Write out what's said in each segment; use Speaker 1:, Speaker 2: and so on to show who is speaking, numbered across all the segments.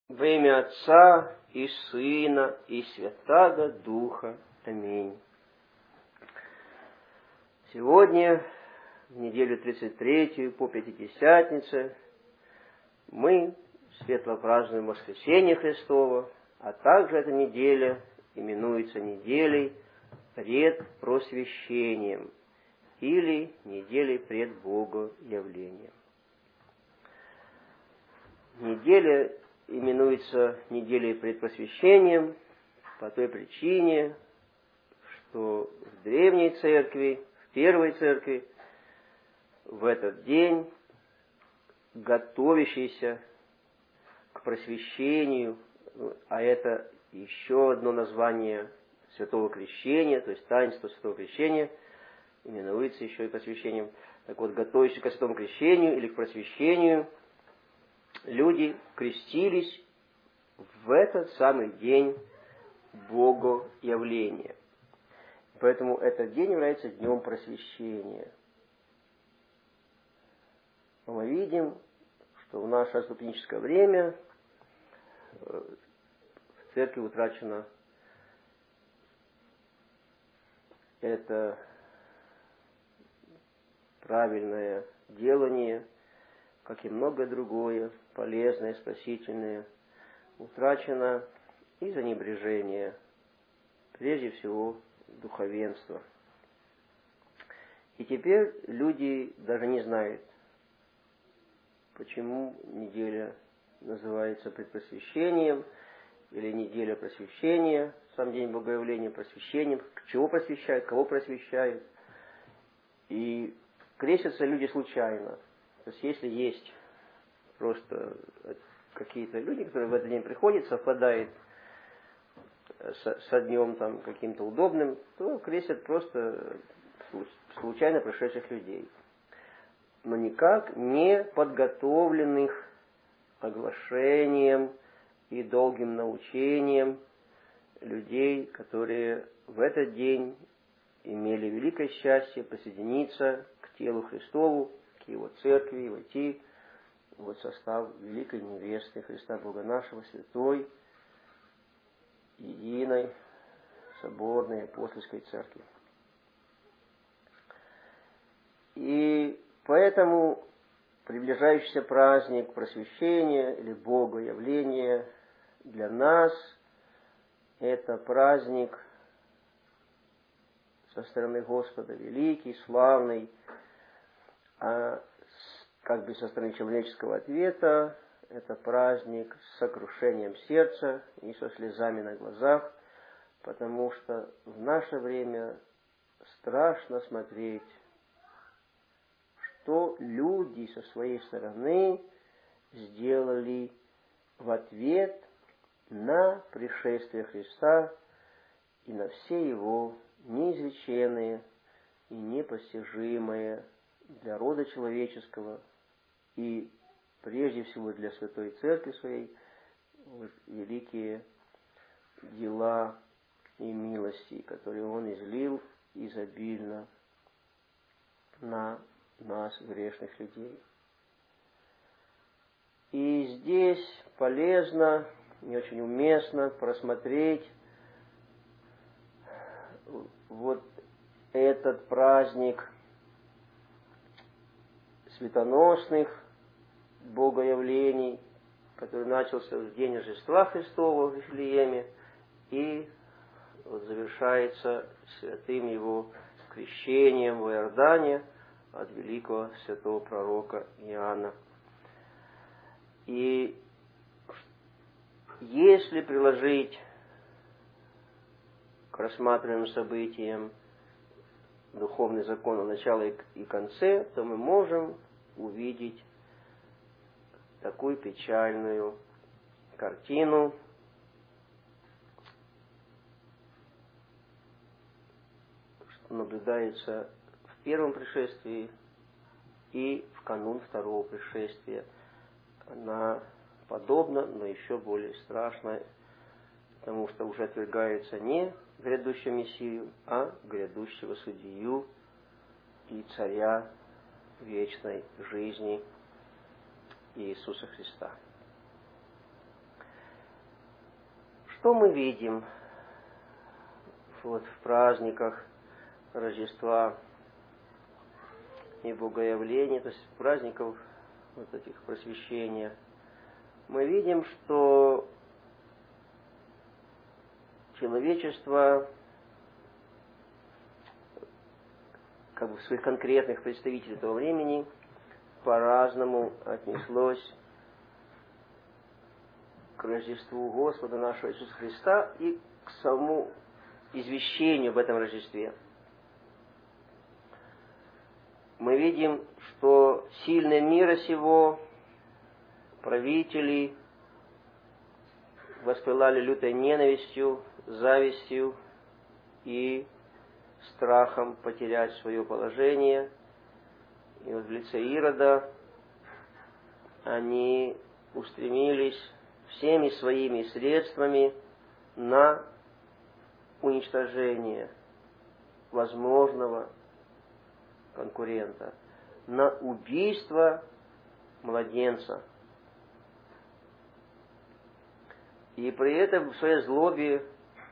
Speaker 1: Во имя Отца и Сына и Святаго Духа. Аминь. Сегодня, в неделю 33 по Пятидесятнице, мы светло празднуем Воскресение Христово, а также эта неделя именуется неделей пред просвещением или неделей пред Богоявлением. Неделя именуется неделей пред просвещением по той причине, что в древней церкви, в первой церкви, в этот день готовящийся к просвещению, а это еще одно название Святого Крещения, то есть таинство Святого Крещения, именуется еще и просвещением. Так вот, готовящийся к Святому Крещению или к просвещению, люди крестились в этот самый день Богоявления. Поэтому этот день является днем просвещения. Мы видим, что в наше отступническое время в церкви утрачено это правильное делание, как и многое другое, полезное, спасительное, утрачено из-за небрежения, прежде всего, духовенства. И теперь люди даже не знают, почему неделя называется предпросвещением, или неделя просвещения, сам день Богоявления просвещением, к чего просвещают, кого просвещают. И крестятся люди случайно. То есть, если есть просто какие-то люди, которые в этот день приходят, совпадает со днем там каким-то удобным, то крестят просто случайно пришедших людей. Но никак не подготовленных оглашением и долгим научением людей, которые в этот день имели великое счастье присоединиться к телу Христову, к Его церкви и войти в состав великой невесты Христа Бога нашего, святой, единой, соборной апостольской церкви. И поэтому приближающийся праздник просвещения или Богоявления для нас это праздник со стороны Господа великий, славный, а как бы со стороны человеческого ответа это праздник с сокрушением сердца и со слезами на глазах, потому что в наше время страшно смотреть, что люди со своей стороны сделали в ответ на пришествие Христа и на все Его неизреченные и непостижимые для рода человеческого и прежде всего для Святой Церкви своей великие дела и милости, которые Он излил изобильно на нас, грешных людей. И здесь полезно и очень уместно просмотреть вот этот праздник светоносных богоявлений, который начался в день Рождества Христова в Вифлееме и вот завершается святым Его крещением в Иордане от великого святого пророка Иоанна. И если приложить к рассматриваемым событиям духовный закон о начале и конце, то мы можем увидеть такую печальную картину, что наблюдается в первом пришествии и в канун второго пришествия. Она подобна, но еще более страшна, потому что уже отвергается не грядущего Мессию, а грядущего Судью и Царя вечной жизни Иисуса Христа. Что мы видим вот в праздниках Рождества и Богоявления, то есть праздников вот этих просвещения? Мы видим, что человечество, как бы своих конкретных представителей этого времени, по-разному отнеслось к Рождеству Господа нашего Иисуса Христа и к самому извещению об этом Рождестве. Мы видим, что сильные мира сего, правители, воспылали лютой ненавистью, завистью и страхом потерять свое положение. И вот в лице Ирода они устремились всеми своими средствами на уничтожение возможного конкурента, на убийство младенца. И при этом в своей злобе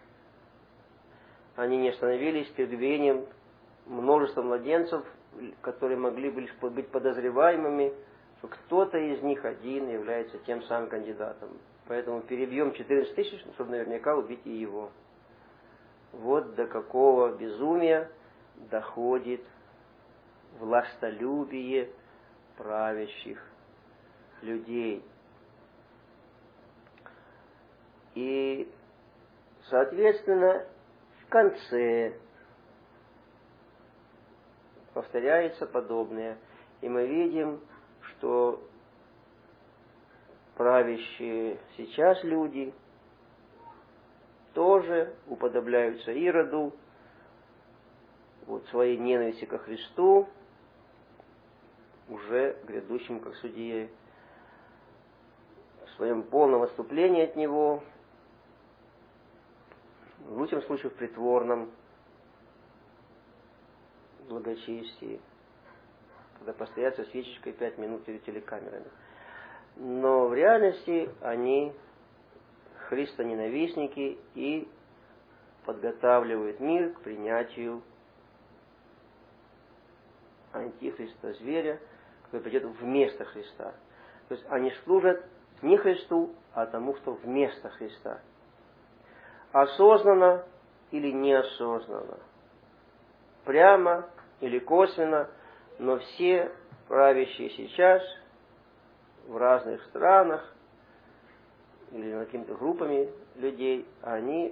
Speaker 1: они не остановились перед видением множества младенцев, которые могли быть подозреваемыми, что кто-то из них один является тем самым кандидатом. Поэтому перебьем 14 тысяч, чтобы наверняка убить и его. Вот до какого безумия доходит властолюбие правящих людей. И, соответственно, в конце повторяется подобное. И мы видим, что правящие сейчас люди тоже уподобляются Ироду, вот своей ненависти ко Христу, уже грядущему как судье, в своем полном отступлении от Него, в лучшем случае в притворном благочестии, когда постоят со свечечкой 5 минут перед телекамерами. Но в реальности они христоненавистники и подготавливают мир к принятию антихриста, зверя, который придет вместо Христа. То есть они служат не Христу, а тому, что вместо Христа. Осознанно или неосознанно, прямо или косвенно, но все правящие сейчас в разных странах или какими-то группами людей, они,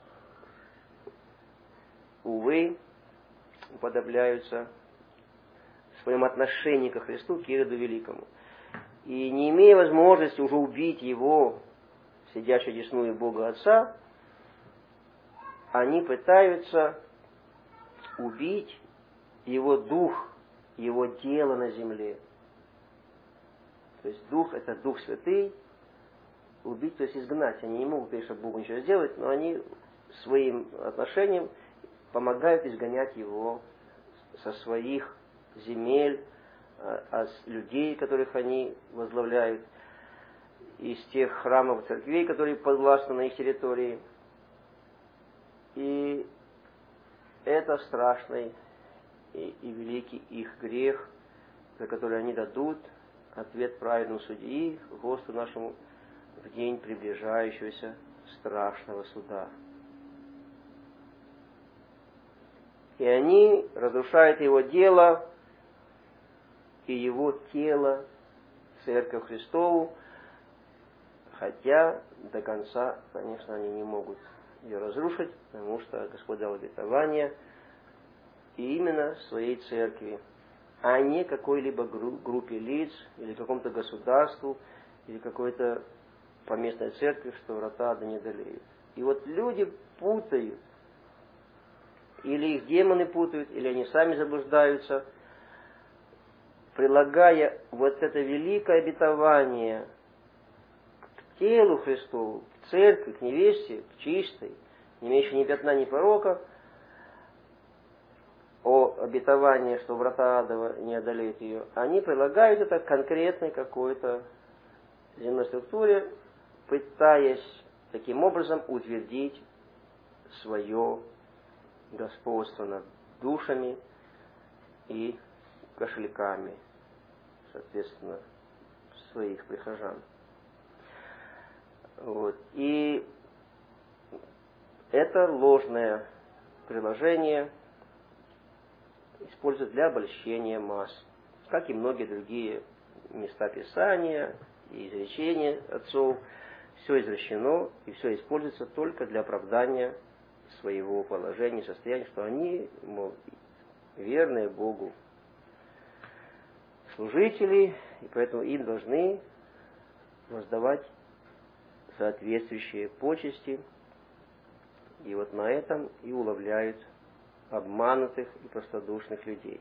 Speaker 1: увы, уподобляются в своем отношении ко Христу, к Ироду Великому. И не имея возможности уже убить его, сидящего одесную Бога Отца, они пытаются убить его дух, его дело на земле. То есть дух — это Дух Святый. Убить, то есть изгнать. Они не могут, конечно, Богу ничего сделать, но они своим отношением помогают изгонять его со своих земель, от людей, которых они возглавляют, из тех храмов, церквей, которые подвластны на их территории. И это страшный и великий их грех, за который они дадут ответ праведному судьи, Господу нашему, в день приближающегося страшного суда. И они разрушают его дело и его тело, Церковь Христову, хотя до конца, конечно, они не могут ее разрушить, потому что Господь дал обетование и именно своей церкви, а не какой-либо группе лиц или какому-то государству или какой-то поместной церкви, что врата ада не одолеют. И вот люди путают, или их демоны путают, или они сами заблуждаются, прилагая вот это великое обетование к телу Христову, к церкви, к невесте, к чистой, не имеющей ни пятна, ни порока, о обетовании, что врата ада не одолеют ее, они прилагают это к конкретной какой-то земной структуре, пытаясь таким образом утвердить свое господство над душами и кошельками, соответственно, своих прихожан. Вот. И это ложное приложение используют для обольщения масс, как и многие другие места Писания и изречения отцов. Все извращено и все используется только для оправдания своего положения, состояния, что они, мол, верные Богу служители, и поэтому им должны воздавать соответствующие почести. И вот на этом и уловляют обманутых и простодушных людей.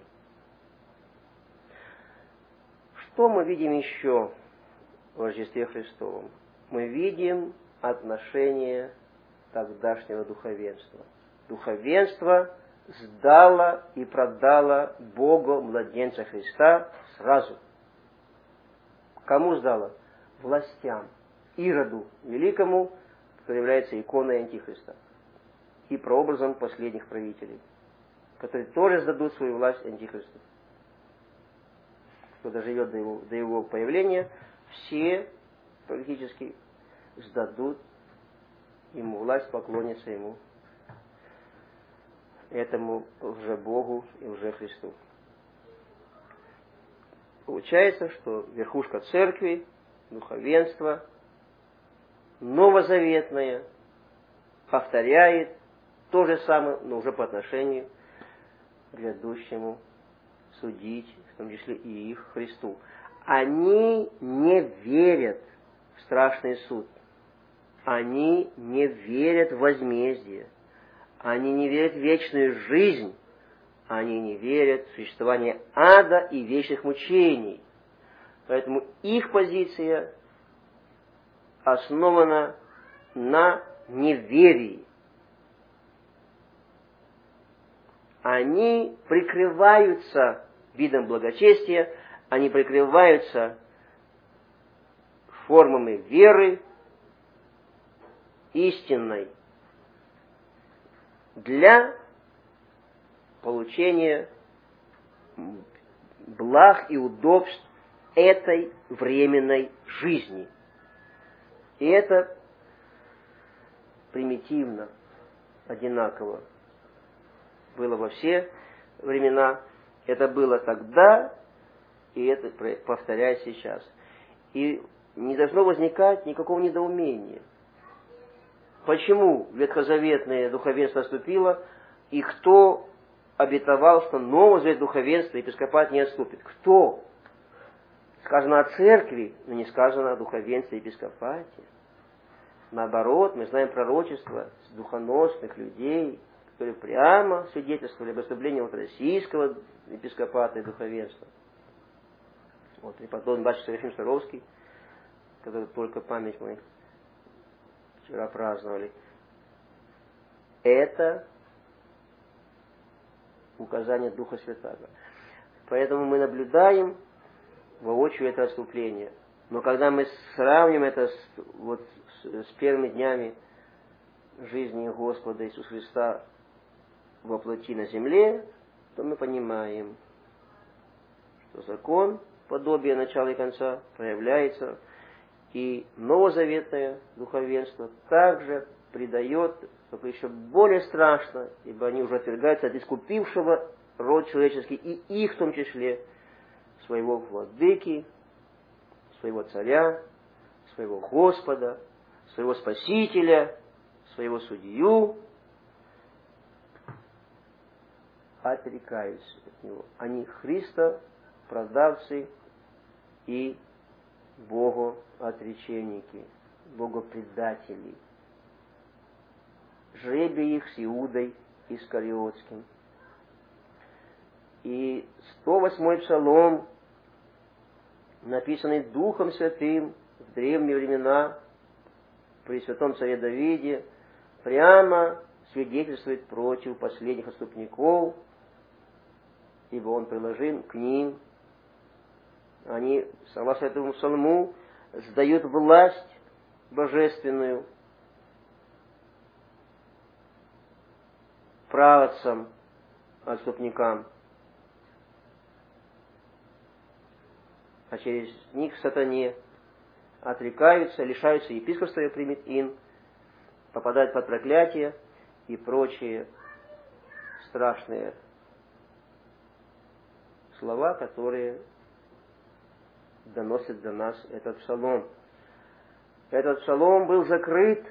Speaker 1: Что мы видим еще в Рождестве Христовом? Мы видим отношение тогдашнего духовенства. Духовенство сдало и продало Богу младенца Христа сразу. Кому сдало? Властям. Ироду Великому, который является иконой Антихриста. И прообразом последних правителей, которые тоже сдадут свою власть Антихристу. Кто доживет до его появления, все практически сдадут ему власть, поклонятся ему, этому лже-богу и лже-Христу. Получается, что верхушка церкви, духовенство, новозаветное, повторяет то же самое, но уже по отношению к грядущему судить, в том числе и их Христу. Они не верят в страшный суд. Они не верят в возмездие. Они не верят в вечную жизнь. Они не верят в существование ада и вечных мучений. Поэтому их позиция основана на неверии. Они прикрываются видом благочестия, они прикрываются формами веры истинной для получения благ и удобств этой временной жизни. И это примитивно, одинаково было во все времена. Это было тогда, и это повторяется сейчас. И не должно возникать никакого недоумения. Почему ветхозаветное духовенство отступило, и кто обетовал, что новозаветное духовенство, епископат не отступит? Кто? Сказано о церкви, но не сказано о духовенстве и епископате. Наоборот, мы знаем пророчества духоносных людей, которые прямо свидетельствовали об отступлении от российского епископата и духовенства. Вот преподобный батюшка Серафим Саровский, который только память мы вчера праздновали. Это указание Духа Святаго. Поэтому мы наблюдаем воочию это отступление. Но когда мы сравним это с первыми днями жизни Господа Иисуса Христа во плоти на земле, то мы понимаем, что закон, подобие начала и конца, проявляется, и новозаветное духовенство также придает, только еще более страшно, ибо они уже отвергаются от искупившего род человеческий, и их в том числе, своего владыки, своего царя, своего Господа, своего Спасителя, своего судью, отрекаются от него. Они Христа продавцы и богоотреченники, богопредатели. Жребий их с Иудой Искариотским. И 108-й псалом, написанный Духом Святым в древние времена при святом царе Давиде, прямо свидетельствует против последних отступников, ибо он приложил к ним. Они, согласно этому псалму, сдают власть божественную праотцам, отступникам, а через них сатане, отрекаются, лишаются епископства и примет ин, попадают под проклятие и прочие страшные слова, которые доносит до нас этот псалом. Этот псалом был закрыт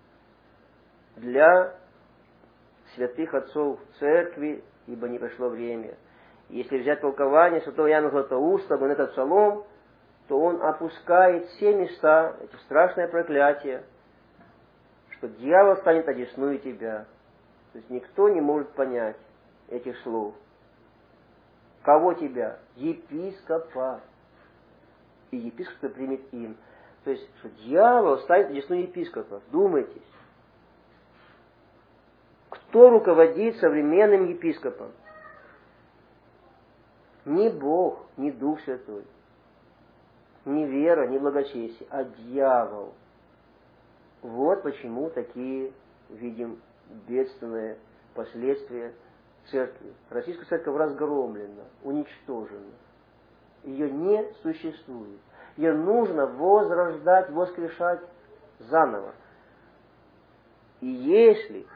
Speaker 1: для святых отцов церкви, ибо не пришло время. Если взять толкование святого Иоанна Златоуста на этот псалом, то он опускает все места, эти страшные проклятия, что дьявол станет одесную тебя. То есть никто не может понять этих слов. Кого тебя? Епископа. И епископ примет им. То есть, что дьявол станет одесную епископа. Вдумайтесь. Кто руководит современным епископом? Не Бог, не Дух Святой, не вера, не благочестие, а дьявол. Вот почему такие видим бедственные последствия церкви. Российская церковь разгромлена, уничтожена. Ее не существует. Ее нужно возрождать, воскрешать заново. И если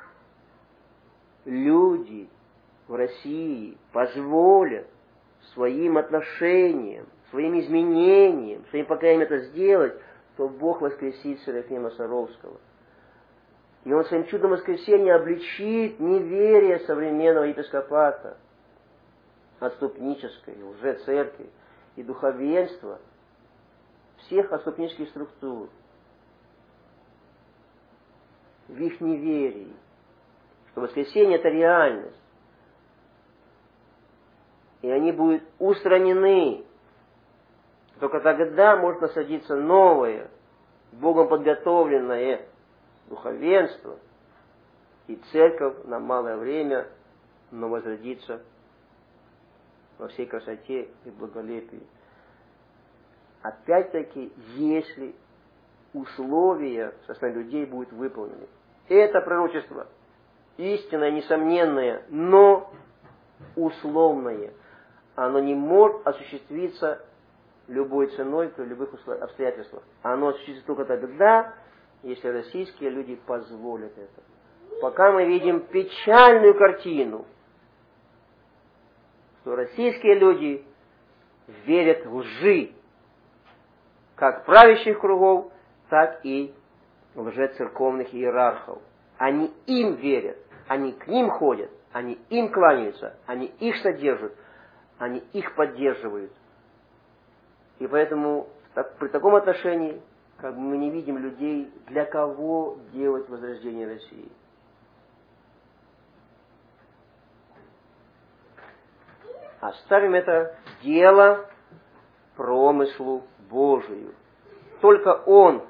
Speaker 1: люди в России позволят своим отношениям, своим изменениям, своим покаянием это сделать, то Бог воскресит Серафима Саровского. И Он своим чудом воскресения обличит неверие современного епископата, отступнической, лжецеркви и духовенства, всех отступнических структур, в их неверии, что воскресение это реальность. И они будут устранены. Только тогда может насадиться новое, Богом подготовленное духовенство, и церковь на малое время, но возродится во всей красоте и благолепии. Опять-таки, если условия со стороны людей будут выполнены. Это пророчество истинное, несомненное, но условное. Оно не может осуществиться любой ценой при любых обстоятельствах. Оно осуществится только тогда, если российские люди позволят это. Пока мы видим печальную картину, что российские люди верят в лжи, как правящих кругов, так и лжецерковных иерархов. Они им верят, они к ним ходят, они им кланяются, они их содержат, они их поддерживают. И поэтому при таком отношении как бы мы не видим людей, для кого делать возрождение России. Оставим это дело промыслу Божию. Только Он,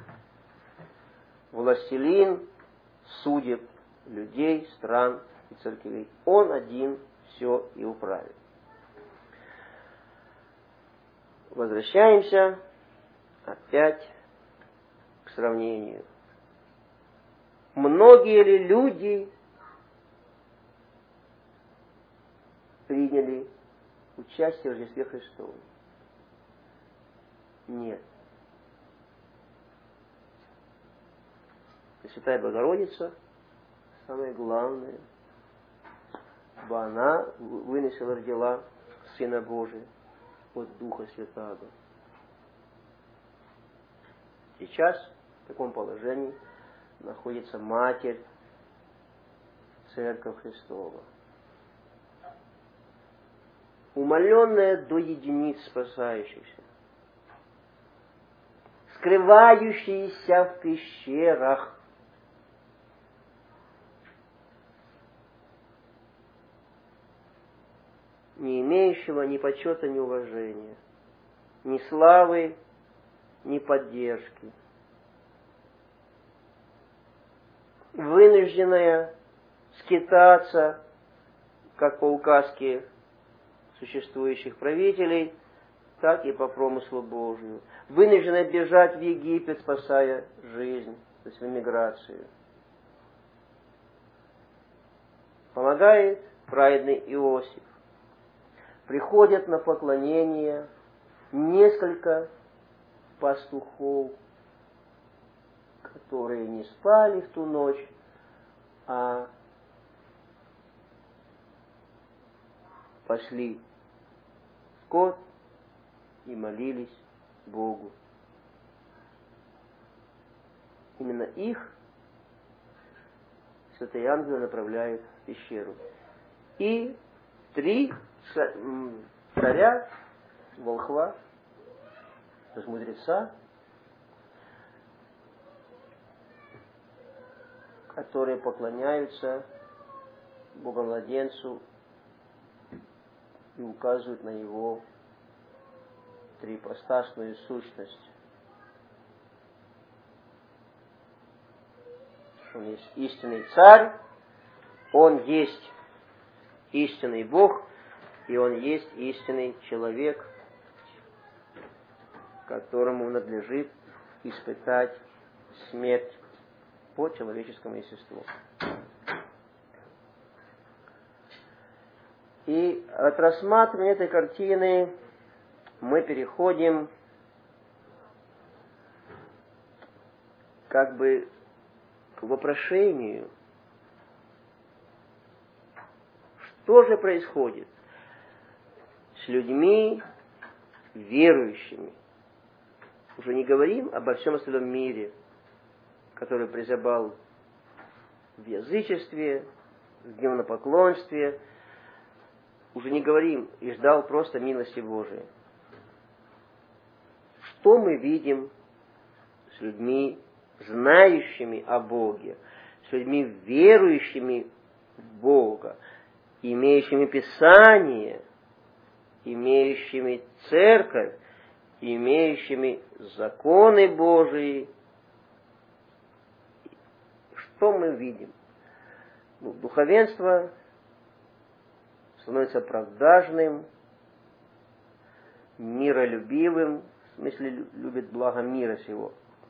Speaker 1: властелин, судеб людей, стран и церквей. Он один все и управит. Возвращаемся опять к сравнению. Многие ли люди приняли участие в Рождестве Христовом? Нет. Пресвятая Богородица, самое главное, ибо она вынесла, родила Сына Божия от Духа Святаго. Сейчас в таком положении находится Матерь, Церковь Христова. Умаленная до единиц спасающихся, скрывающиеся в пещерах, не имеющего ни почета, ни уважения, ни славы, ни поддержки. Вынужденная скитаться, как по указке существующих правителей, так и по промыслу Божию. Вынужденная бежать в Египет, спасая жизнь, то есть в эмиграцию. помогает праведный Иосиф. Приходят на поклонение несколько пастухов, которые не спали в ту ночь, а пошли в скот и молились Богу. Именно их святые ангелы направляют в пещеру. И 3 царя, волхва, то есть мудреца, которые поклоняются Богомладенцу и указывают на его трипостасную сущность. Он есть истинный царь, он есть истинный Бог, и он есть истинный человек, которому надлежит испытать смерть по человеческому естеству. И от рассматривания этой картины мы переходим как бы к вопрошению, что же происходит с людьми верующими. Уже не говорим обо всем остальном мире, который призябал в язычестве, в демонопоклонстве. Уже не говорим и ждал просто милости Божией. Что мы видим с людьми, знающими о Боге, с людьми, верующими в Бога, имеющими Писание, имеющими церковь, имеющими законы Божии? Что мы видим? Духовенство становится продажным, миролюбивым, в смысле любит благо мира сего,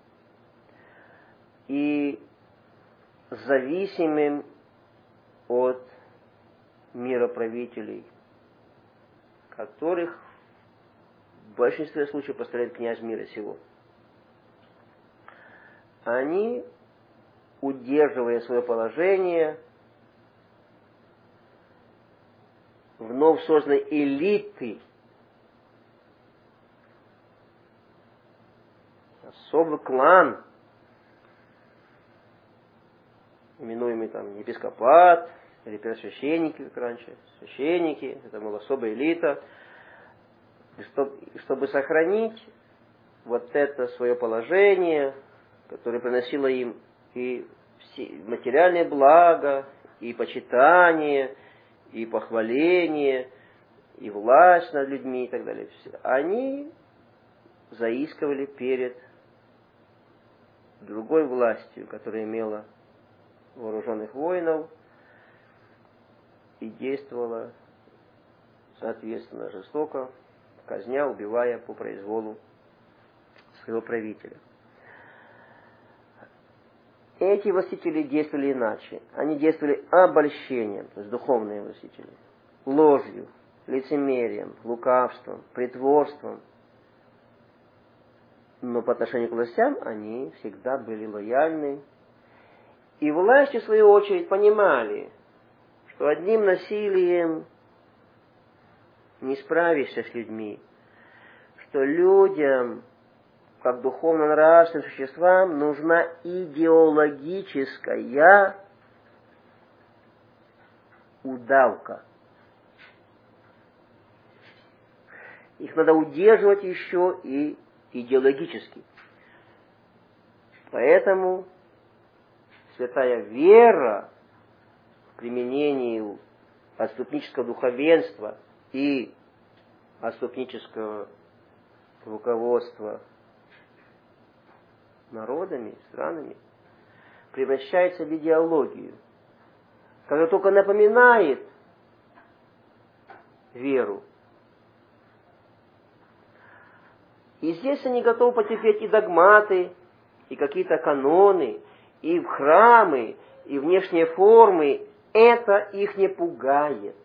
Speaker 1: и зависимым от мироправителей, которых в большинстве случаев поставляет князь мира сего. Они, удерживая свое положение, вновь созданной элиты, особый клан, именуемый там епископат или первосвященники, как раньше, священники, это была особая элита, чтобы сохранить вот это свое положение, которое приносило им и материальные блага, и почитание, и похваление, и власть над людьми и так далее. Они заискивали перед другой властью, которая имела вооруженных воинов и действовала, соответственно, жестоко, казня, убивая по произволу своего правителя. Эти властители действовали иначе. Они действовали обольщением, то есть духовные властители, ложью, лицемерием, лукавством, притворством. Но по отношению к властям они всегда были лояльны. И власти, в свою очередь, понимали, что одним насилием не справишься с людьми, что людям, как духовно-нравственным существам, нужна идеологическая удавка. Их надо удерживать еще и идеологически. Поэтому святая вера в применении отступнического духовенства и отступнического руководства народами, странами, превращается в идеологию, которая только напоминает веру. И здесь они готовы потерпеть и догматы, и какие-то каноны, и храмы, и внешние формы, это их не пугает.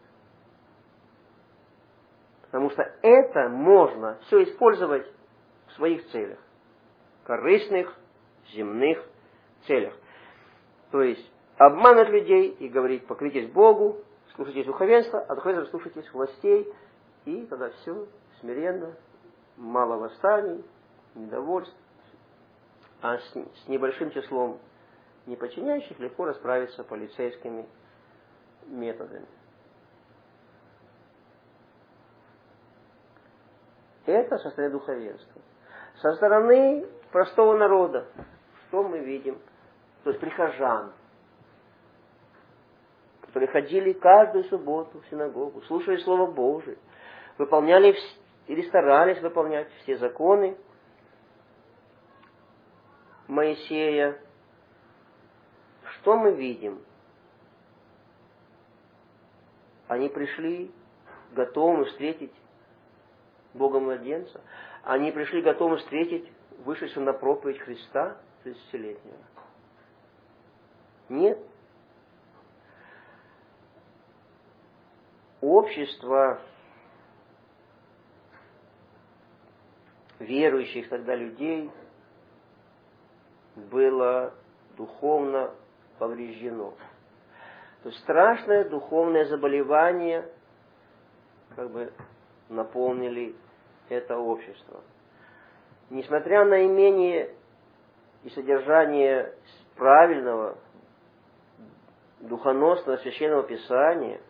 Speaker 1: Потому что это можно все использовать в своих целях. Корыстных, земных целях. То есть обманывать людей и говорить: покоритесь Богу, слушайтесь духовенства, а духовенства слушайтесь властей, и тогда все смиренно, мало восстаний, недовольств, а с небольшим числом неподчиняющих легко расправиться полицейскими методами. Это со стороны духовенства. Со стороны простого народа, что мы видим? То есть прихожан, которые ходили каждую субботу в синагогу, слушали Слово Божие, выполняли или старались выполнять все законы Моисея. Что мы видим? Они пришли готовы встретить Бога-младенца. Они пришли готовы встретить вышедшего на проповедь Христа 30-летнего. Нет. Общество верующих тогда людей было духовно повреждено. То есть страшное духовное заболевание наполнили это общество. Несмотря на имение и содержание правильного, духоносного священного писания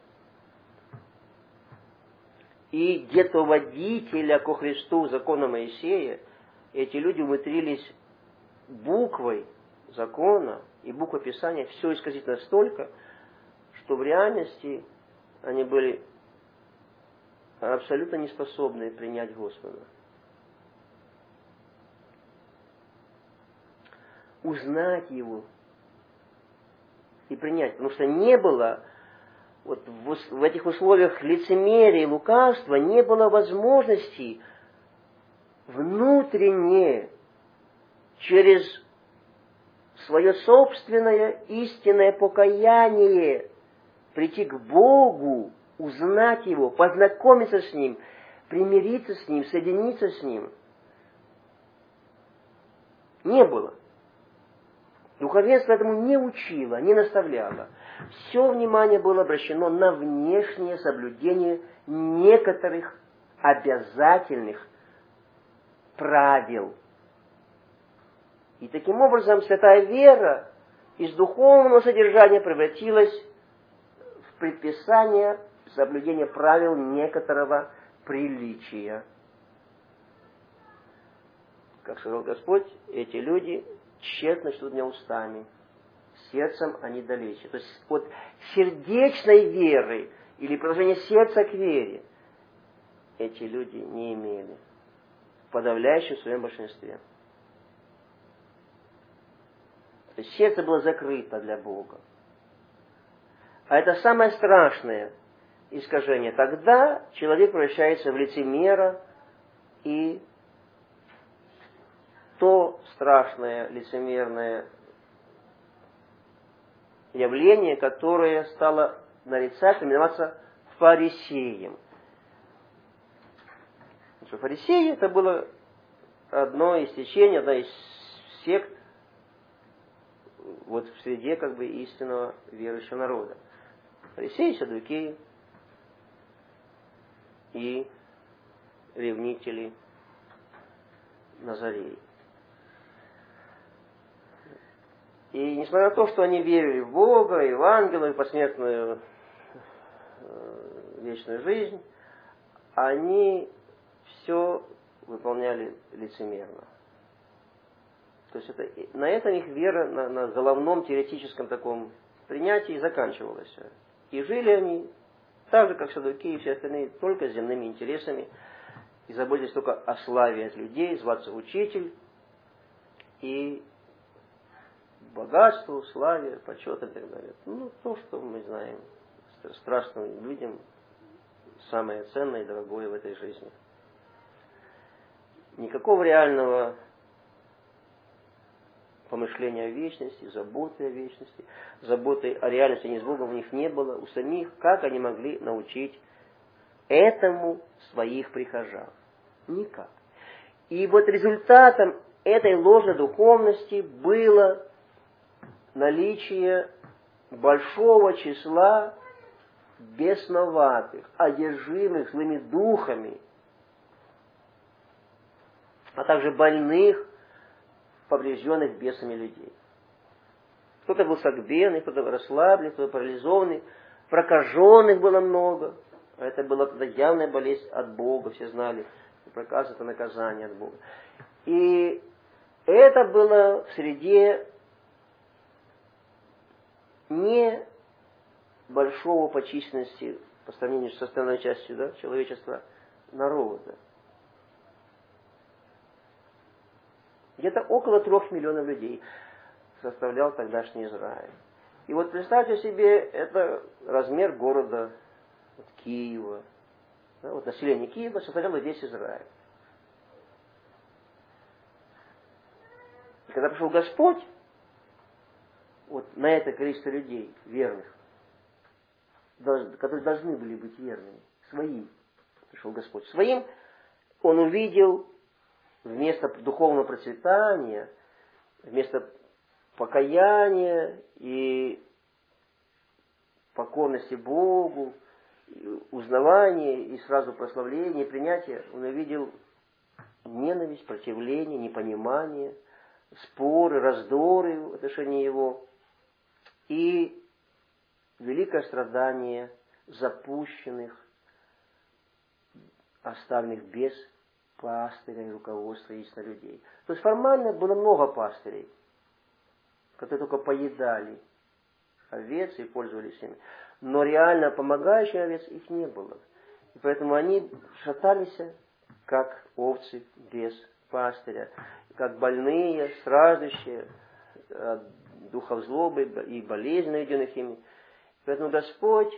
Speaker 1: и детоводителя ко Христу закона Моисея, эти люди умудрились буквой закона и буквой Писания все исказить настолько, что в реальности они были абсолютно не способны принять Господа. Узнать Его и принять. Потому что не было, вот в этих условиях лицемерия и лукавства, не было возможности внутренне, через свое собственное истинное покаяние, прийти к Богу, узнать Его, познакомиться с Ним, примириться с Ним, соединиться с Ним. Не было. Духовенство этому не учило, не наставляло. Все внимание было обращено на внешнее соблюдение некоторых обязательных правил. И таким образом святая вера из духовного содержания превратилась в предписание соблюдения правил некоторого приличия. Как сказал Господь, эти люди тщетно чтут меня устами, сердцем они далече. То есть от сердечной веры или приложения сердца к вере эти люди не имели в подавляющем своем большинстве. То есть сердце было закрыто для Бога. А это самое страшное искажение. Тогда человек превращается в лицемера, и то страшное лицемерное явление, которое стало нарицать, именоваться фарисеем. Фарисеи — это было одно из течений, одна из сект в среде истинного верующего народа. Фарисеи, саддукеи и ревнители Назареи. И несмотря на то, что они верили в Бога, и в ангелов, и в посмертную вечную жизнь, они все выполняли лицемерно. То есть на этом их вера на головном теоретическом таком принятии заканчивалась. И жили они так же, как саддукеи и все остальные, только земными интересами, и заботились только о славе от людей, зваться учитель, и богатству, славе, почету и так далее. То, что мы знаем, страшным людям самое ценное и дорогое в этой жизни. Никакого реального помышления о вечности, заботы о вечности, заботы о реальности не с Богом у них не было, у самих. Как они могли научить этому своих прихожан? Никак. И вот результатом этой ложной духовности было наличие большого числа бесноватых, одержимых злыми духами, а также больных, поврежденных бесами людей. Кто-то был согбенный, кто-то расслабленный, кто-то парализованный, прокаженных было много. Это была тогда явная болезнь от Бога, все знали. Проказ — это наказание от Бога. И это было в среде не большого по численности, по сравнению с остальной частью человечества, народа. Где-то около 3 миллионов людей составлял тогдашний Израиль. И вот представьте себе, это размер города Киева. Да, вот население Киева составляло весь Израиль. И когда пришел Господь, вот на это количество людей, верных, которые должны были быть верными, своим, пришел Господь. Своим Он увидел вместо духовного процветания, вместо покаяния и покорности Богу, узнавания и сразу прославления, принятия, он увидел ненависть, противление, непонимание, споры, раздоры в отношении его и великое страдание запущенных, оставленных без пастыря и руководства истинных людей. То есть формально было много пастырей, которые только поедали овец и пользовались ими. Но реально помогающих овец их не было. И поэтому они шатались, как овцы без пастыря, как больные, страждущие от духов злобы и болезней, наведенных ими. Поэтому Господь,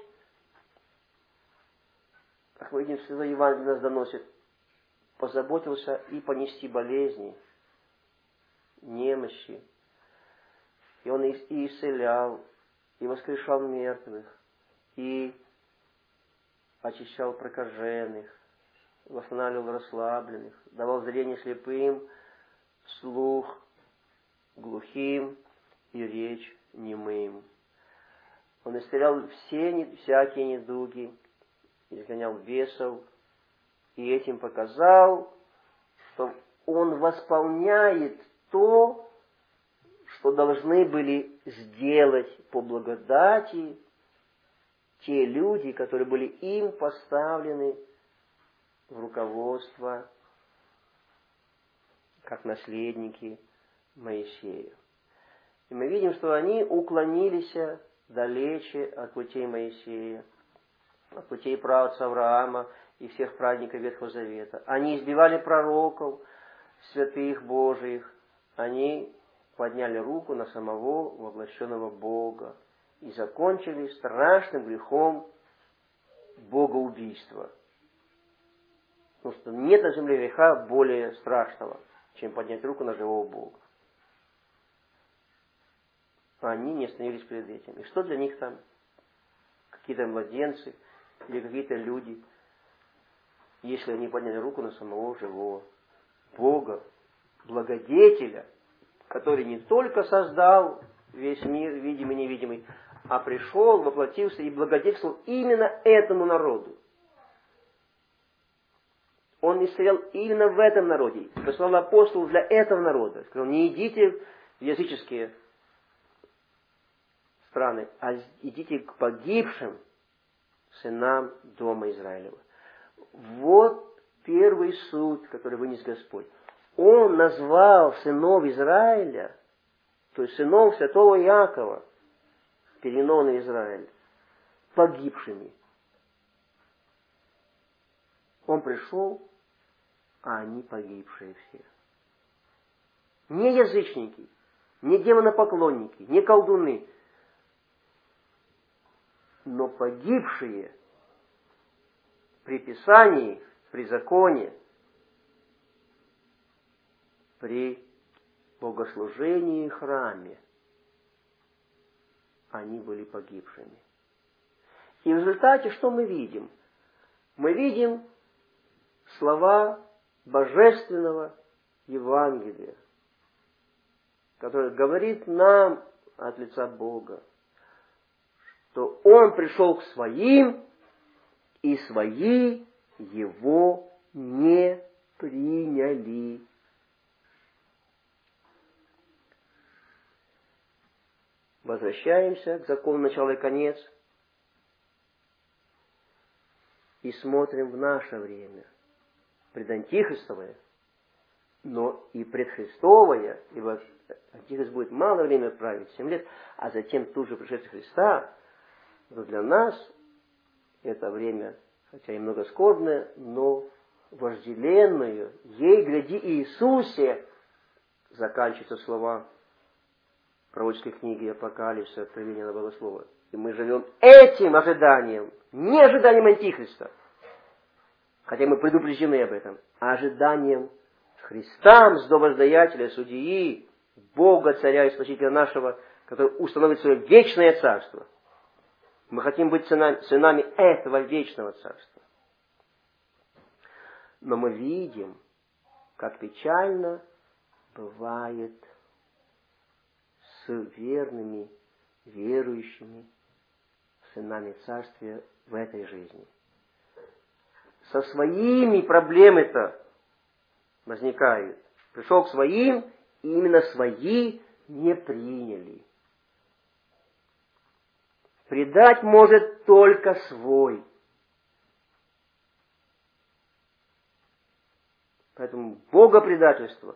Speaker 1: как мы видим, Святой Евангелие нас доносит, позаботился и понести болезни, немощи. И Он и исцелял, и воскрешал мертвых, и очищал прокаженных, восстанавливал расслабленных, давал зрение слепым, слух глухим и речь немым. Он исцелял всякие недуги, изгонял бесов, и этим показал, что Он восполняет то, что должны были сделать по благодати те люди, которые были им поставлены в руководство, как наследники Моисея. И мы видим, что они уклонились далече от путей Моисея, от путей праотца Авраама и всех праведников Ветхого Завета. Они избивали пророков, святых Божиих. Они подняли руку на самого воплощенного Бога и закончили страшным грехом богоубийства. Потому что нет на земле греха более страшного, чем поднять руку на живого Бога. Они не остановились перед этим. И что для них там? Какие-то младенцы или какие-то люди, если они подняли руку на самого живого Бога, благодетеля, который не только создал весь мир, видимый и невидимый, а пришел, воплотился и благодетельствовал именно этому народу. Он исцелял именно в этом народе. Послал апостолов для этого народа. Сказал, не идите в языческие страны, а идите к погибшим сынам дома Израилева. Вот первый суд, который вынес Господь. Он назвал сынов Израиля, то есть сынов святого Иакова, переименованный Израиль, погибшими. Он пришел, а они погибшие все. Не язычники, не демонопоклонники, не колдуны, но погибшие при Писании, при законе, при богослужении и храме, они были погибшими. И в результате что мы видим? Мы видим слова божественного Евангелия, которое говорит нам от лица Бога, что Он пришел к своим, и свои Его не приняли. Возвращаемся к закону начала и конец и смотрим в наше время. Предантихристовое, но и предхристовое, ибо Антихрист будет мало времени править, 7 лет, а затем тут же пришествие Христа, то для нас это время, хотя и много скорбное, но вожделенное. Ей, гляди, Иисусе, заканчиваются слова пророческой книги Апокалипсиса, Откровения на Богослова. И мы живем этим ожиданием, не ожиданием Антихриста, хотя мы предупреждены об этом, а ожиданием Христа, мздовоздаятеля, судьи, Бога, Царя и Спасителя нашего, который установит свое вечное царство. Мы хотим быть сынами этого вечного царства. Но мы видим, как печально бывает с верными, верующими сынами царствия в этой жизни. Со своими проблемами-то возникают. Пришел к своим, и именно свои не приняли. Предать может только свой. Поэтому богопредательство,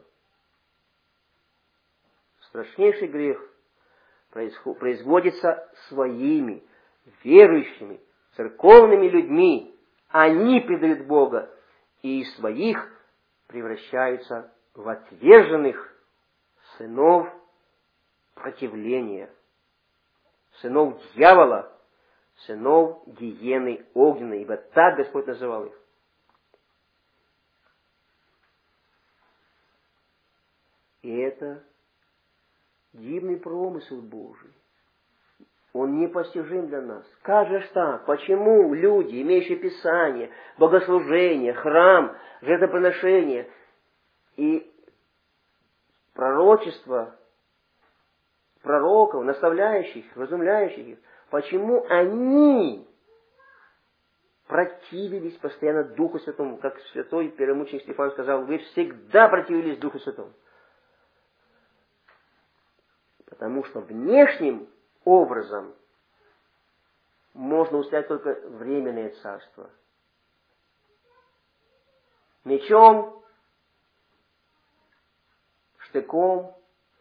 Speaker 1: страшнейший грех, производится своими, верующими, церковными людьми. Они предают Бога, и из своих превращаются в отверженных сынов противления, сынов дьявола, сынов гиены огненной, ибо так Господь называл их. И это дивный промысел Божий. Он непостижим для нас. Как же так? Почему люди, имеющие Писание, богослужение, храм, жертвоприношение и пророчество пророков, наставляющих, вразумляющих их, почему они противились постоянно Духу Святому, как святой первомученик Стефан сказал, вы всегда противились Духу Святому. Потому что внешним образом можно устоять только временное царство. Мечом, штыком,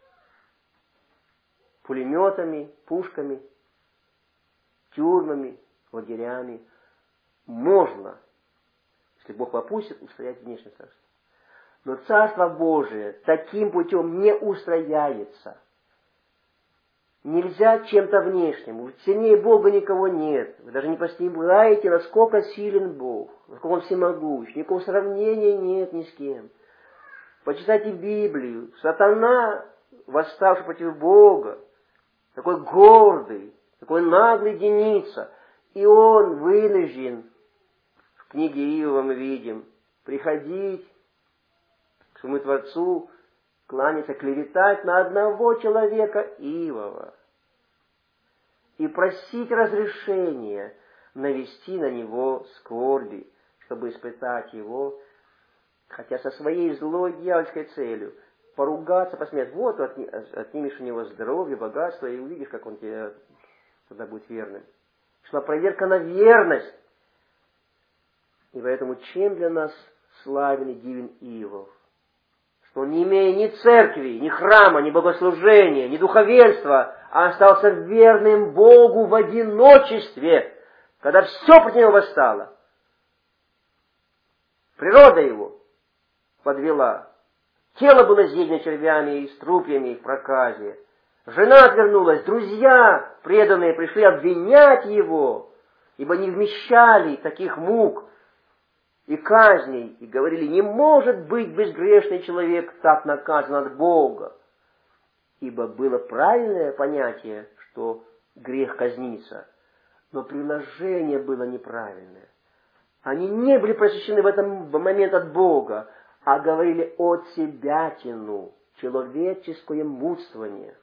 Speaker 1: пулеметами, пушками, тюрьмами, лагерями можно, если Бог попустит, устоять внешнее царство. Но Царство Божие таким путем не устрояется. Нельзя чем-то внешним. Сильнее Бога никого нет. Вы даже не постигаете, насколько силен Бог, насколько Он всемогущ. Никакого сравнения нет ни с кем. Почитайте Библию. Сатана, восставший против Бога, такой гордый, такой наглый единица. И он вынужден, в книге Иова мы видим, приходить к своему Творцу, кланяться, клеветать на одного человека, Иова, и просить разрешения навести на него скорби, чтобы испытать его, хотя со своей злой дьявольской целью, поругаться, посмеять. Вот отнимешь у него здоровье, богатство, и увидишь, как он тебе тогда будет верным. Шла проверка на верность. И поэтому чем для нас славен и дивен Иов? Что он, не имея ни церкви, ни храма, ни богослужения, ни духовенства, а остался верным Богу в одиночестве, когда все против него восстало. Природа его подвела. Тело было изъедено червями и струпьями в проказе. Жена отвернулась, друзья преданные пришли обвинять его, ибо не вмещали таких мук и казней, и говорили, не может быть безгрешный человек так наказан от Бога. ибо было правильное понятие, что грех казнится, но приложение было неправильное. Они не были просвещены в этот момент от Бога, а говорили от себятину, человеческое мудствование.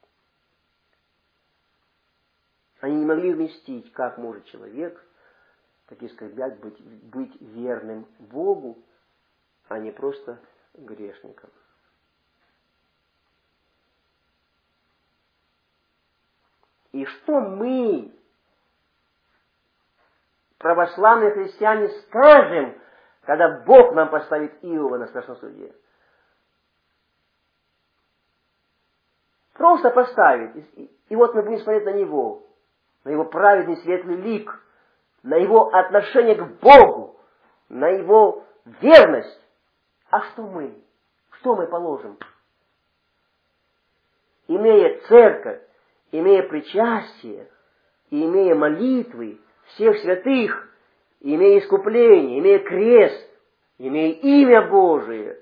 Speaker 1: Они не могли вместить, как может человек, так и скорбят, быть верным Богу, а не просто грешником. И что мы, православные христиане, скажем, когда Бог нам поставит Иова на страшном суде? Просто поставит. И вот мы будем смотреть на него, на его праведный светлый лик, на его отношение к Богу, на его верность. А что мы? Что мы положим? Имея церковь, имея причастие, и имея молитвы всех святых, имея искупление, имея крест, имея имя Божие,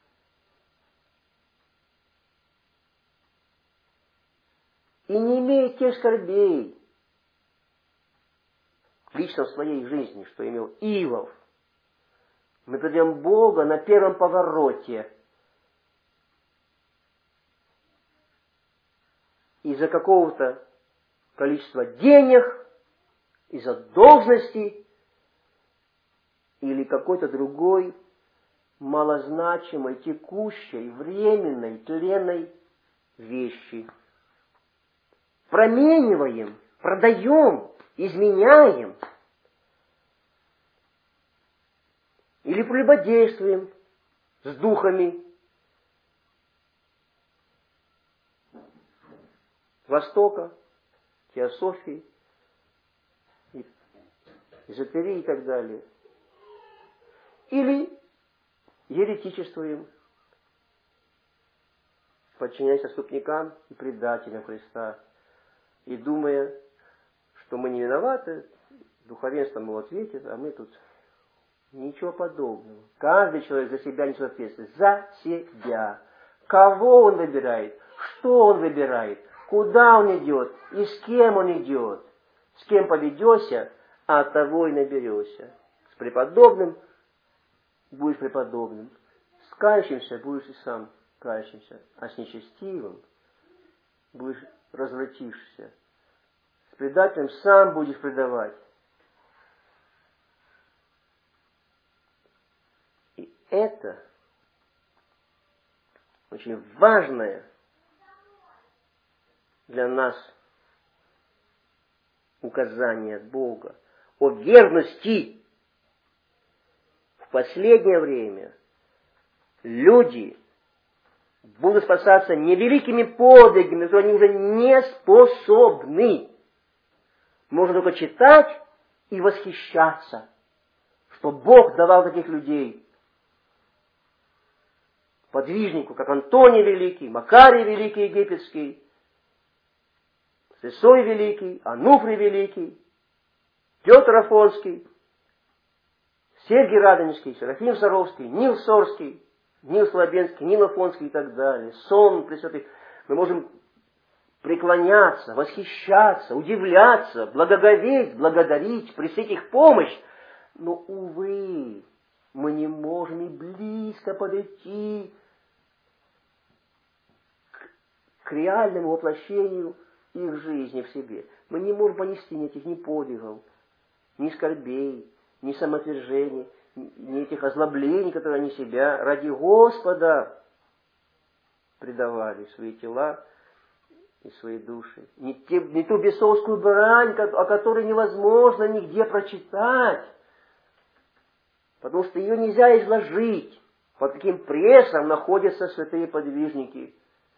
Speaker 1: и не имея тех скорбей лично в своей жизни, что имел Иов, мы придем Бога на первом повороте. Из-за какого-то количества денег, из-за должности или какой-то другой малозначимой, текущей, временной, тленной вещи. Промениваем, продаем, изменяем. Или прелюбодействуем с духами Востока, теософии, эзотерии и так далее. Или еретичествуем, подчиняясь отступникам и предателям Христа, и думая, что мы не виноваты, духовенство ему ответит, а мы тут ничего подобного. Каждый человек за себя несет ответственность. За себя. Кого он выбирает, что он выбирает, куда он идет и с кем он идет. С кем поведешься, а от того и наберешься. С преподобным будешь преподобным. С кающимся будешь и сам кающимся. А с нечестивым будешь развратившийся. С предателем сам будешь предавать. И это очень важное для нас указание от Бога о верности. В последнее время люди будут спасаться не великими подвигами, но они уже не способны. Можно только читать и восхищаться, что Бог давал таких людей. Подвижнику, как Антоний Великий, Макарий Великий Египетский, Сысой Великий, Ануфрий Великий, Петр Афонский, Сергий Радонежский, Серафим Саровский, Нил Сорский, Нил Слабенский, Нил Афонский и так далее. Сон Пресвятых. Мы можем преклоняться, восхищаться, удивляться, благоговеть, благодарить, просить их помощь. Но, увы, мы не можем и близко подойти к реальному воплощению их жизни в себе. Мы не можем понести ни этих ни подвигов, ни скорбей, ни самоотвержений, ни этих озлоблений, которые они себя ради Господа предавали, свои тела и свои души. Не ту бесовскую брань, о которой невозможно нигде прочитать, потому что ее нельзя изложить, под каким прессом находятся святые подвижники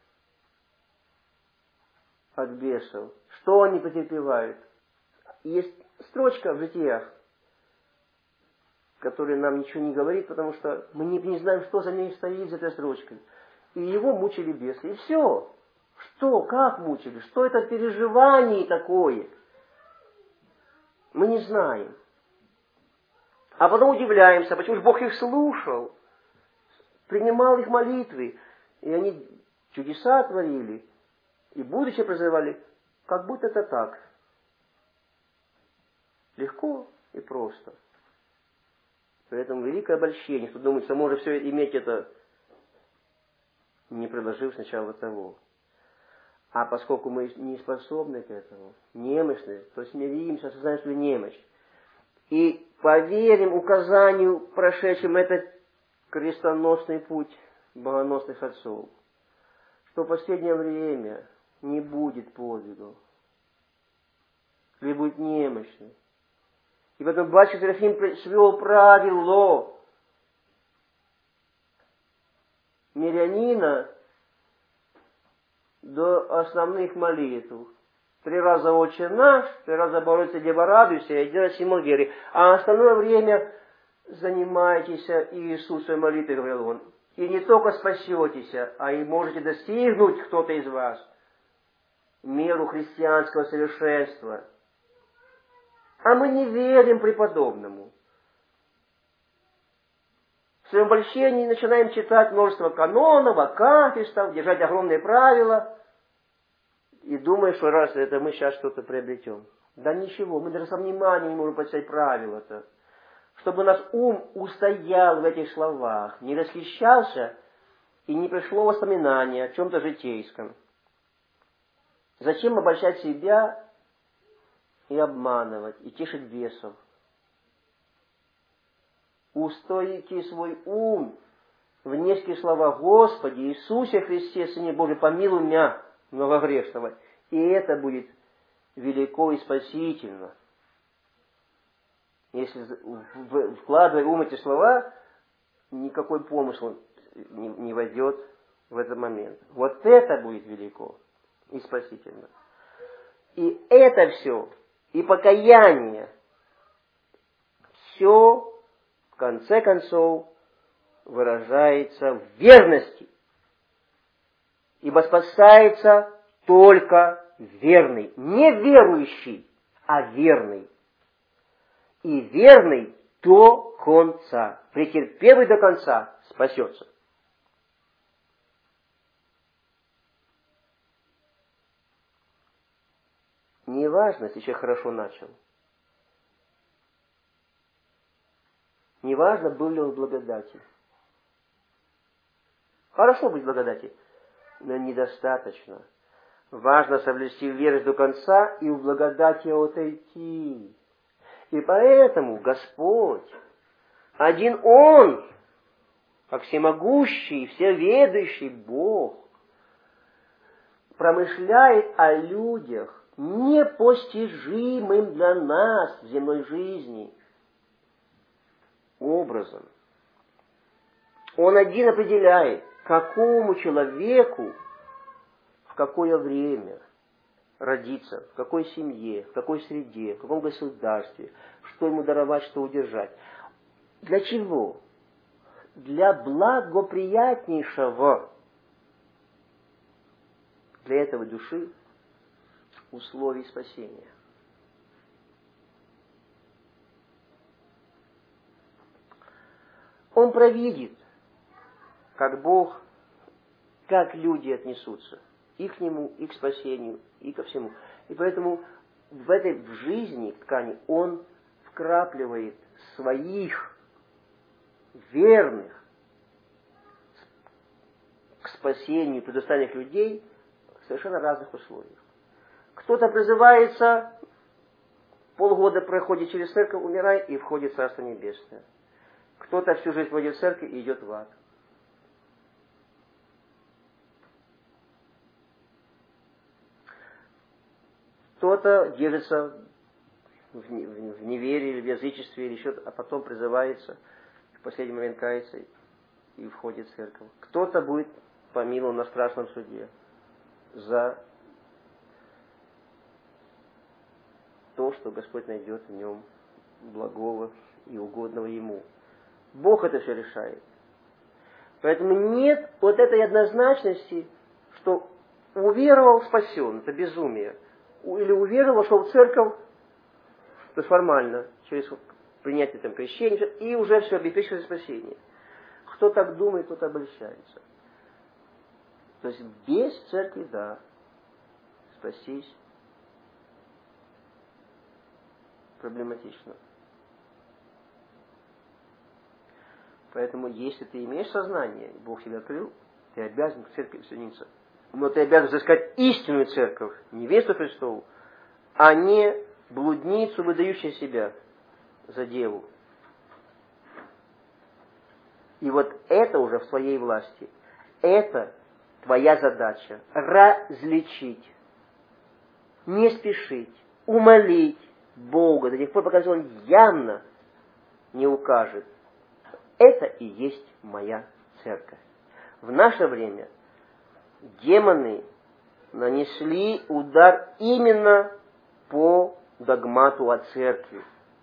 Speaker 1: от бесов. Что они потерпевают? Есть строчка в житиях, которая нам ничего не говорит, потому что мы не знаем, что за ней стоит, за этой строчкой. И его мучили бесы. И все. Что? Как мучили? Что это переживание такое? Мы не знаем. А потом удивляемся, почему же Бог их слушал, принимал их молитвы, и они чудеса творили и будущее призывали, как будто это так. Легко и просто. Поэтому великое обольщение, кто думает, что может все иметь это, не предложив сначала того. А поскольку мы не способны к этому, немощны, то смиримся, осознаем свою немощь. И поверим указанию, прошедшим этот крестоносный путь богоносных отцов, что в последнее время не будет подвигов, или будет немощный. И потом батюшка Серафим свел правило мирянина до основных молитв. 3 раза Отче наш, 3 раза Богородица Дева радуйся и 1 раз Симон веры. А остальное время занимайтесь Иисусовой молитвой, говорил он. И не только спасетесь, а и можете достигнуть, кто-то из вас, меру христианского совершенства. А мы не верим преподобному. В своем обольщении начинаем читать множество канонов, акафистов, держать огромные правила, и думаем, что раз это мы сейчас что-то приобретем. Да ничего, мы даже со вниманием не можем почитать правила-то. Чтобы наш ум устоял в этих словах, не расхищался и не пришло воспоминание о чем-то житейском. Зачем обольщать себя и обманывать, и тешить бесов? Устойте свой ум в нескольких словах: Господи Иисусе Христе, Сыне Божий, помилуй меня, многогрешного. И это будет велико и спасительно. Если вкладывая в ум эти слова, никакой помысл не войдет в этот момент. Вот это будет велико и спасительно. И это все, и покаяние, все в конце концов выражается в верности. Ибо спасается только верный. Не верующий, а верный. И верный до конца, претерпевый до конца, спасется. Неважно, если человек хорошо начал. Неважно, был ли он в благодати. Хорошо быть в благодати, но недостаточно. Важно соблюсти верность до конца и в благодати отойти. И поэтому Господь, один Он, как всемогущий, всеведущий Бог, промышляет о людях, непостижимым для нас в земной жизни образом. Он один определяет, какому человеку в какое время родиться, в какой семье, в какой среде, в каком государстве, что ему даровать, что удержать. Для чего? Для благоприятнейшего для этого души условий спасения. Он провидит, как Бог, как люди отнесутся и к Нему, и к спасению, и ко всему. И поэтому в этой жизни ткани Он вкрапливает своих верных к спасению предоставленных людей в совершенно разных условиях. Кто-то призывается, полгода проходит через церковь, умирает и входит в Царство Небесное. Кто-то всю жизнь проводит в церкви и идет в ад. Кто-то держится в неверии или в язычестве, или еще, а потом призывается, в последний момент кается и входит в церковь. Кто-то будет помилован на страшном суде за то, что Господь найдет в нем благого и угодного Ему. Бог это все решает. Поэтому нет вот этой однозначности, что уверовал, спасен. Это безумие. Или уверовал, шел в церковь, то есть формально, через принятие там крещения, и уже все, обеспечивает спасение. Кто так думает, тот обольщается. То есть без церкви, да, спастись проблематично. Поэтому, если ты имеешь сознание, Бог тебя открыл, ты обязан к церкви присоединиться. Но ты обязан взыскать истинную церковь, невесту Христову, а не блудницу, выдающую себя за деву. И вот это уже в твоей власти. Это твоя задача. Различить, не спешить, умолить Бога до тех пор, пока Он явно не укажет. Это и есть моя церковь. В наше время демоны нанесли удар именно по догмату о церкви.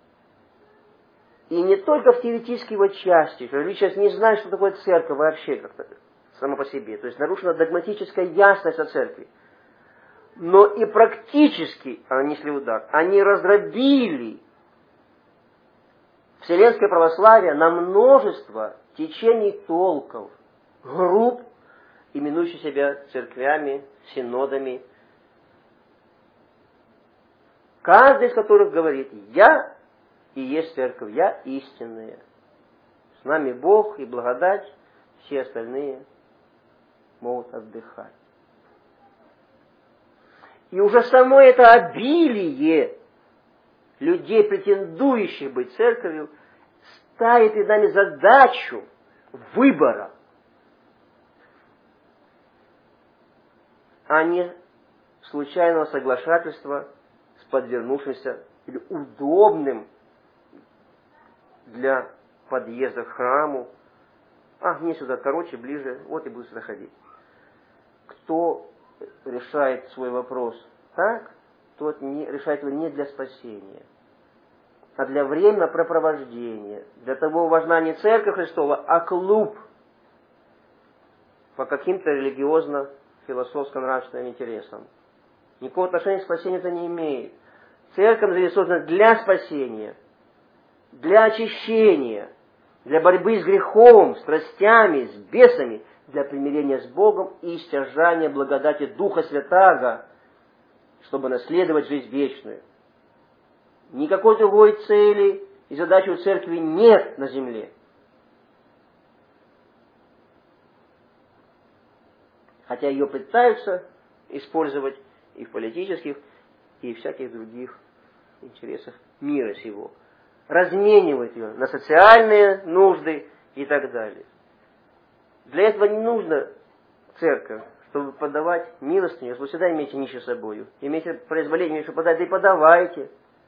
Speaker 1: И не только в теоретической его части, что люди сейчас не знают, что такое церковь вообще как-то само по себе. То есть нарушена догматическая ясность о церкви. Но и практически нанесли удар. Они раздробили вселенское православие на множество течений толков, групп, именующих себя церквями, синодами, каждый из которых говорит: «Я и есть церковь, я истинная. С нами Бог и благодать, все остальные могут отдыхать». И уже само это обилие людей, претендующих быть церковью, ставит перед нами задачу выбора, а не случайного соглашательства с подвернувшимся или удобным для подъезда к храму. Мне сюда короче, ближе, вот и буду сюда ходить. Кто решает свой вопрос так, тот решает его не для спасения, а для временного препровождения. Для того важна не церковь Христова, а клуб по каким-то религиозно-философско-нравственным интересам. Никакого отношения к спасению это не имеет. Церковь создана для спасения, для очищения, для борьбы с грехом, страстями, с бесами, для примирения с Богом и стяжания благодати Духа Святаго, чтобы наследовать жизнь вечную. Никакой другой цели и задачи у церкви нет на земле. Хотя ее пытаются использовать и в политических, и в всяких других интересах мира сего. Разменивать ее на социальные нужды и так далее. Для этого не нужно церковь, чтобы подавать милостыню. Если вы всегда имеете нищих с собою, имеете произволение, что подать, да и подавайте.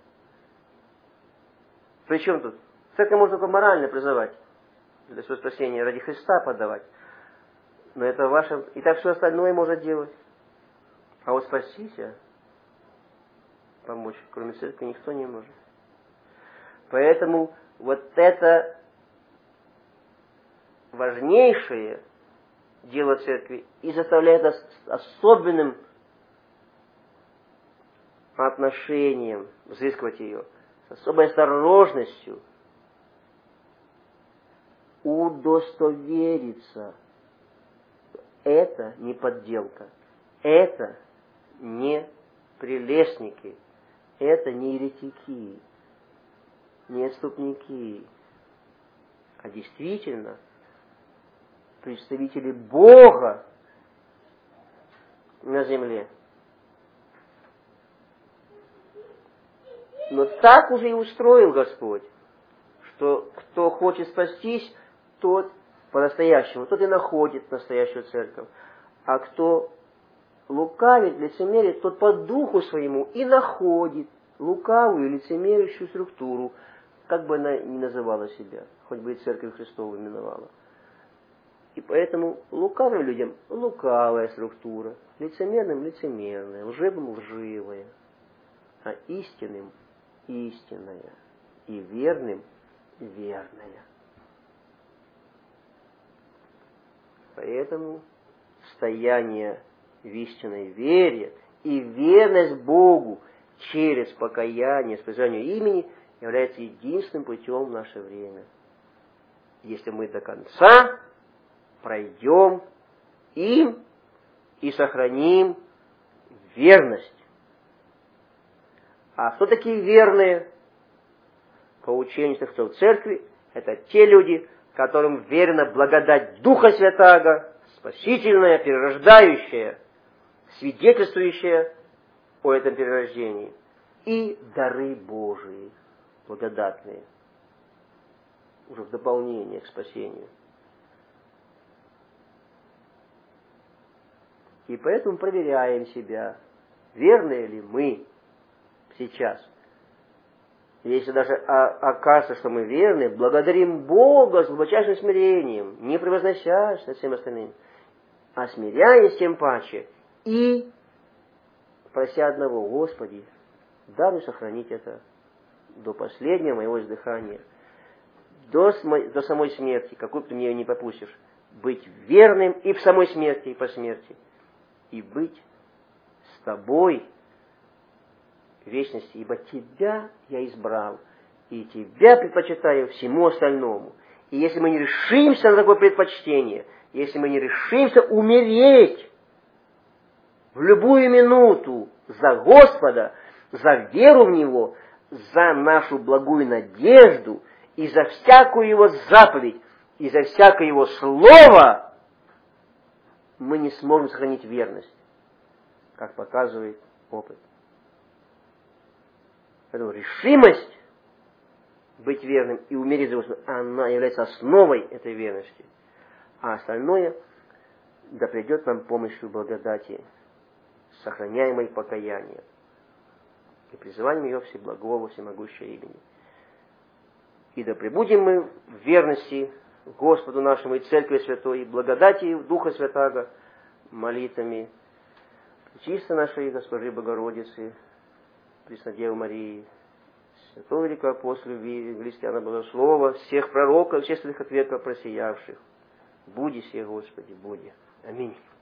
Speaker 1: Причем тут? Церковь можно только морально призывать для своего спасения, ради Христа подавать. Но это ваше... И так все остальное может делать. А вот спастись, помочь, кроме церкви, никто не может. Поэтому вот это важнейшее дело церкви и заставляет нас особенным отношением взыскивать ее, с особой осторожностью удостовериться. Это не подделка, это не прелестники, это не еретики, не отступники, а действительно представители Бога на земле. Но так уже и устроил Господь, что кто хочет спастись, тот по-настоящему, тот и находит настоящую церковь. А кто лукавит, лицемерит, тот по духу своему и находит лукавую, лицемерящую структуру, как бы она ни называла себя, хоть бы и Церковь Христову именовала. И поэтому лукавым людям лукавая структура, лицемерным лицемерная, лживым лживая, а истинным истинная и верным верная. Поэтому стояние в истинной вере и верность Богу через покаяние, спасение имени является единственным путем в наше время. Если мы до конца пройдем им и сохраним верность. А кто такие верные? По учению отцов церкви, это те люди, которым верена благодать Духа Святаго, спасительная, перерождающая, свидетельствующая о этом перерождении, и дары Божии, благодатные, уже в дополнение к спасению. И поэтому проверяем себя, верны ли мы сейчас. Если даже окажется, что мы верны, благодарим Бога с глубочайшим смирением, не превозносясь над всем остальным, а смиряясь тем паче и прося одного: Господи, даруй сохранить это до последнего моего издыхания, до самой смерти, какую бы ты мне ее не попустишь, быть верным и в самой смерти, и по смерти, и быть с тобой в вечности, ибо Тебя я избрал, и Тебя предпочитаю всему остальному. И если мы не решимся на такое предпочтение, если мы не решимся умереть в любую минуту за Господа, за веру в Него, за нашу благую надежду и за всякую Его заповедь, и за всякое Его слово, мы не сможем сохранить верность, как показывает опыт. Поэтому решимость быть верным и умереть за Господа, она является основой этой верности. А остальное да придет нам помощью благодати, сохраняемой покаянием и призыванием ее всеблагого, всемогущего имени. И да пребудем мы в верности Господу нашему и Церкви Святой, и благодати Духа Святаго, молитвами чисто нашей Госпожи Богородицы, Преснодевы Марии, святого великого апостола Христиана Богослова, всех пророков, всех святых от века просиявших. Буди сие, Господи, буди. Аминь.